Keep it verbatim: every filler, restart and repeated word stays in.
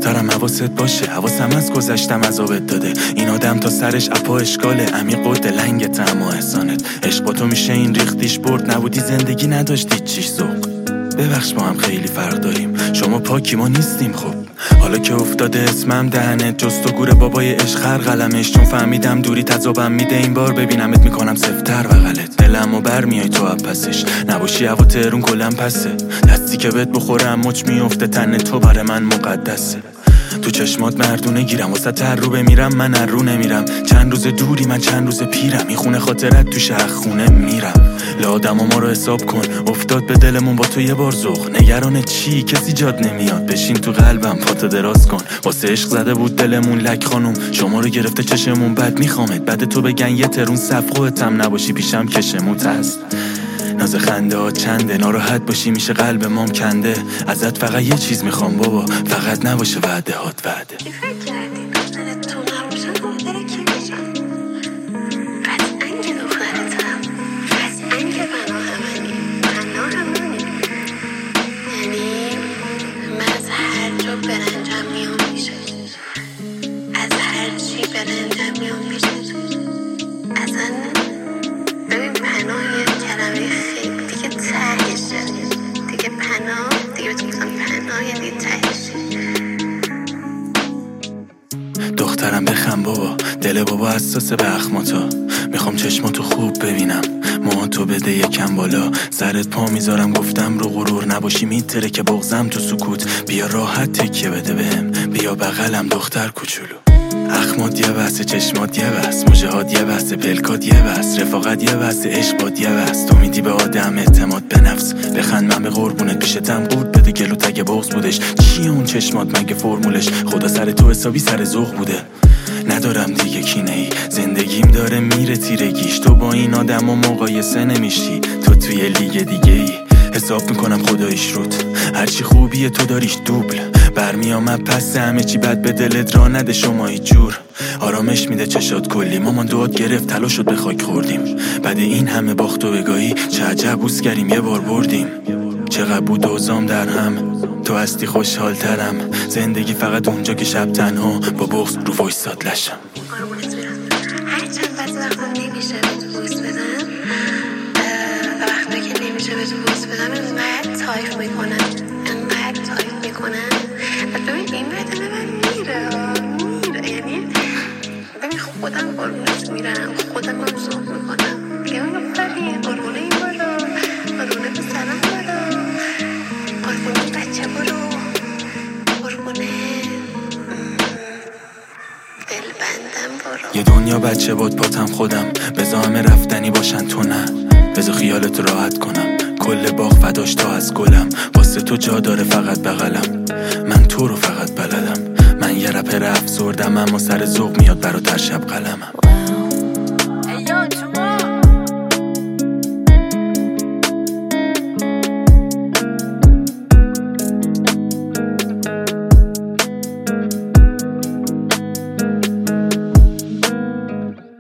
دخترم حواست باشه، حواسم از گذشتم عذابت داده. این آدم تا سرش اپا اشکاله، عمیق و دلنگت اما احسانت. عشق با تو میشه این ریختیش برد، نبودی زندگی نداشتی چیش ذوق. ببخش ما هم خیلی فرق داریم، شما پاکی ما نیستیم. خب حالا که افتاده اسمم دهنت، جست و گور بابای عشق هر قلمش. چون فهمیدم دوری تذابم میده، این بار ببینمت میکنم سفتر بغلت. دلم و بر میای تو اب پسش، نباشی هوا تهرون کلم پسه. دستی که بهت بخورم مچ میفته، تن تو برای من مقدسه. تو چشمات مردونه گیرم، واسه تر رو بمیرم من ار رو نمیرم. چند روز دوری من چند روز پیرم، این خونه خاطرت تو شهر خونه میرم. لادم و ما رو حساب کن، افتاد به دلمون با تو یه بار ذوق. نگران چی کسی جاد نمیاد، بشین تو قلبم پاتو دراز کن. واسه عشق زده بود دلمون لک خانوم، شما رو گرفته چشمون بد میخوامت. بعد تو بگن یه ترون صف خودتم نباشی پیشم کشموت هست. ناز خنده ها چنده، ناراحت باشی میشه قلب مام کنده. ازت فقط یه چیز میخوام بابا، فقط نباشه وعده هات وعده. کی فکر کردی دخترت تو نباشه دختر کی بشم؟ قطعا که دخترتم، قطعا که پناه منی، پناه منی. یعنی من از هر جا برنجم میام میشه، از هر چی برنجم میام میشه. اصلا ببین پناه یه کلمه خیلی دیگه تهشه دیگه. پناه دیگه بهتون گفتم پناه یعنی تهشه. دخترم بخم بابا، دل بابا حساسه به اخماتا. میخوام چشماتو خوب ببینم، موهاتو بده یکم بالا. سرت پا میذارم گفتم رو غرور نباشی میتره که بغزم تو سکوت. بیا راحت تکیه بده بهم، بیا بغلم دختر کوچولو. اخمات یه بحث، چشمات یه بحث، مژهات یه بحث، پلکات یه بحث، رفاقت یه بحث، عشق باد یه بحث. تو میدی به آدم اعتماد به نفس، بخند من به قربونت پیشتم قورت بده گلو تگه بغض بودش. چیه اون چشمات مگه فرمولش؟ خدا سر تو حسابی سر ذوق بوده. ندارم دیگه کینه ای، زندگیم داره میره تیرگیش. تو با این آدم و مقایسه نمیشی، تو توی لیگ دیگه ای. حساب میکنم خداییش روت، هرچی خوبیه تو داریش دوبل. برمیامد پس همه چی بد به دلت را نده شما هیچ جور. آرامش میده چشات کلی، مامان دعات گرفت تلا شد به خاک خوردیم. بعد این همه باخت و بگاهی چه عجب بوس کردیم یه بار بردیم. چقدر بود اوزام در هم، تو هستی خوشحال ترم. زندگی فقط اونجا که شب تنها با بغض رو وایساد لشم. هر چند بعضی وقتا نمیشه به تو بوس بدم، وقتی که نمیشه به تو بوس بدم انقدر تایف میکنم، انقدر تایف میکنم. و ببین این بدن من میره میره، یعنی ببین خودم قربونت میرم، خودم هم صحب میکنم. میگم این دختری قربونه این بالا، قربونه پسرم بالا، قربونه بچه برو، قربونه دل بندم برو. یه دنیا بچه بود پاتم خودم، بذار همه رفتنی باشن تو نه. بذار خیالت راحت کنم، کل باغ فداش تا از گلم. واسه تو جا داره فقط بغلم، من تو رو فقط بلدم. من یه رپر افسردم اما سر ذوق میاد براتر شب قلمم.